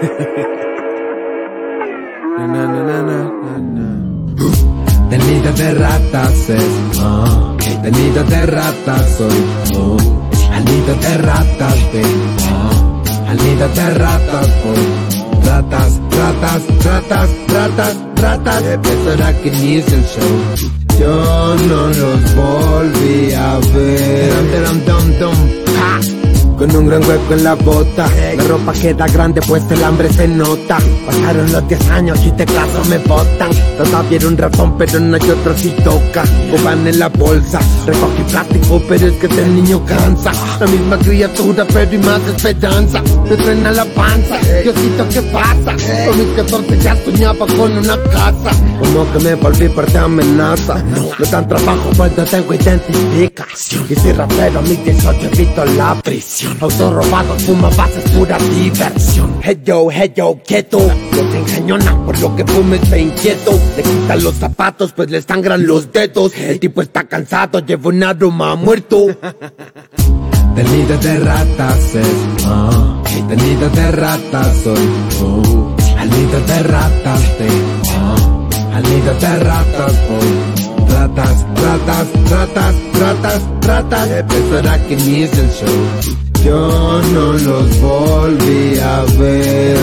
Del nido de ratas es, del nido de ratas soy, al nido de ratas ven, al nido de ratas voy. Ratas, ratas, ratas, ratas, ratas. Eso era que inicia el show. Yo no los volví a ver. Con un gran hueco en la bota. La ropa queda grande pues el hambre se nota. Pasaron los 10 años y de clase me botan. Todavía era un ratón pero no hay otro si toca. O van en la bolsa, recogí plástico pero es que este niño cansa. La misma criatura pero y más esperanza. Me truena la panza, Diosito ¿qué pasa? Con mis 14 ya soñaba con una casa. Como que me volví parte amenaza. No tan trabajo pues no tengo identificación. Y si rapero a mis 18 evito la prisión. Autos robados, fuma bases, pura diversión. Hey yo, quieto. No te engañona por lo que fumes ve inquieto. Le quitan los zapatos pues le sangran los dedos. El tipo está cansado, lleva un aroma muerto. Del nido de ratas es, del nido de ratas soy, al nido de ratas ven, al nido de ratas voy. Ratas, ratas, ratas, ratas, ratas. Eso era que inicia el show. Yo no los volví a ver.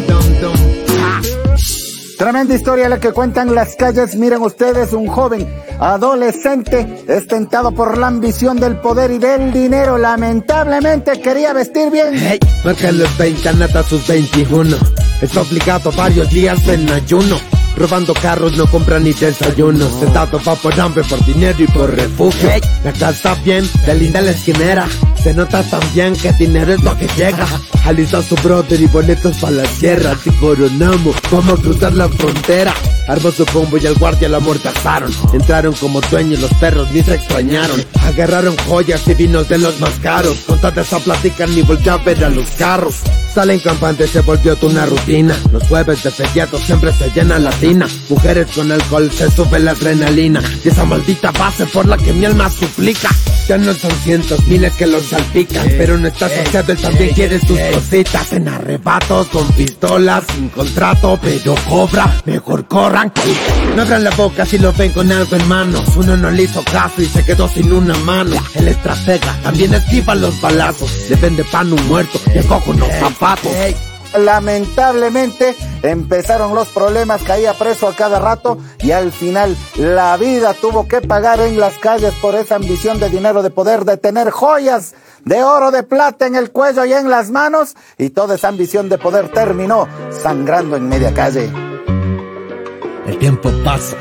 Tremenda historia la que cuentan las calles. Miren ustedes, un joven adolescente es tentado por la ambición del poder y del dinero. Lamentablemente quería vestir bien. Hey, marca los 20, nata sus 21. Está obligado varios días en ayuno. Robando carros, no compran ni desayunos. Sentado va por hambre, por dinero y por refugio. La casa bien, de linda la esquinera. Se nota también que dinero es lo que llega. Alista su brother y boletos para la sierra. Si coronamos, vamos a cruzar la frontera. Armó su combo y al guardia lo amordazaron. Entraron como dueños, los perros ni se extrañaron. Agarraron joyas y vinos de los más caros. Con toda esa plática ni volvió a ver a los carros. Salen campantes, se volvió toda una rutina. Los jueves de feriado siempre se llena la tina. Mujeres con alcohol, se sube la adrenalina. Y esa maldita base por la que mi alma suplica. Ya no son cientos, miles que los salpican. Pero no está saciado, él también quiere sus cositas. En arrebatos, con pistolas, sin contrato. Pero cobra, mejor corran. No abran la boca si lo ven con algo en manos. Uno no le hizo caso y se quedó sin una mano. El estratega también esquiva los balazos. Le vende pan un muerto, llegó con los zapatos. Lamentablemente empezaron los problemas, caía preso a cada rato y al final la vida tuvo que pagar en las calles por esa ambición de dinero, de poder, de tener joyas de oro, de plata en el cuello y en las manos, y toda esa ambición de poder terminó sangrando en media calle. El tiempo pasa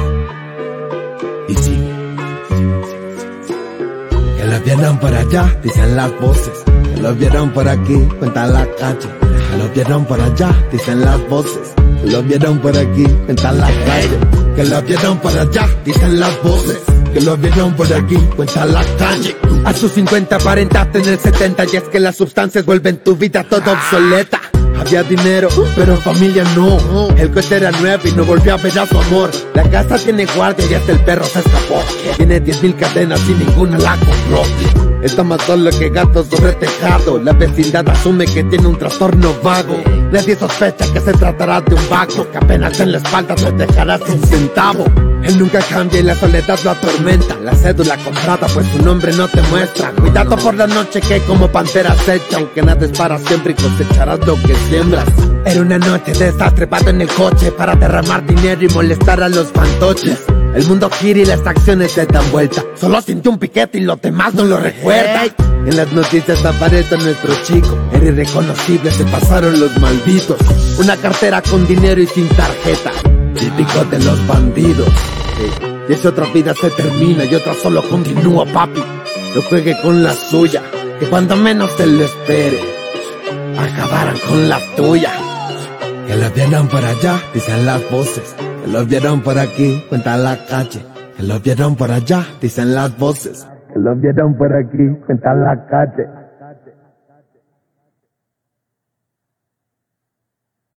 y sigue. Que lo vieron por allá, dicen las voces. Que lo vieron por aquí, cuenta la calle. Que lo vieron por allá, dicen las voces. Que lo vieron por aquí, cuenta la calle. Que lo vieron por allá, dicen las voces. Que lo vieron por aquí, cuenta la calle. A sus 50 aparentaste en el 70. Y es que las sustancias vuelven tu vida toda obsoleta. Había dinero, pero familia no. El coche era nuevo y no volvió a ver a su amor. La casa tiene guardia y hasta el perro se escapó. Tiene 10,000 cadenas y ninguna la compró. Está más solo que gato sobre tejado. La vecindad asume que tiene un trastorno vago. Nadie sospecha que se tratará de un vago que apenas en la espalda te dejará sin centavo. Él nunca cambia y la soledad lo atormenta. La cédula comprada pues su nombre no te muestra. Cuidado por la noche que como pantera acecha. Aunque nada es para siempre y cosecharás lo que siembras. Era una noche de estar trepado en el coche para derramar dinero y molestar a los fantoches. El mundo gira y las acciones se dan vuelta. Solo sintió un piquete y los demás no lo recuerdan. En las noticias aparece nuestro chico. Era irreconocible, se pasaron los malditos. Una cartera con dinero y sin tarjeta. Típico de los bandidos. Y esa otra vida se termina y otra solo continúa, papi. No juegue con la suya, que cuando menos se lo espere, acabarán con la tuya. Que lo vieron por allá, dicen las voces. Que lo vieron por aquí, cuenta la calle. Que lo vieron por allá, dicen las voces. Que lo vieron por aquí, cuenta la calle.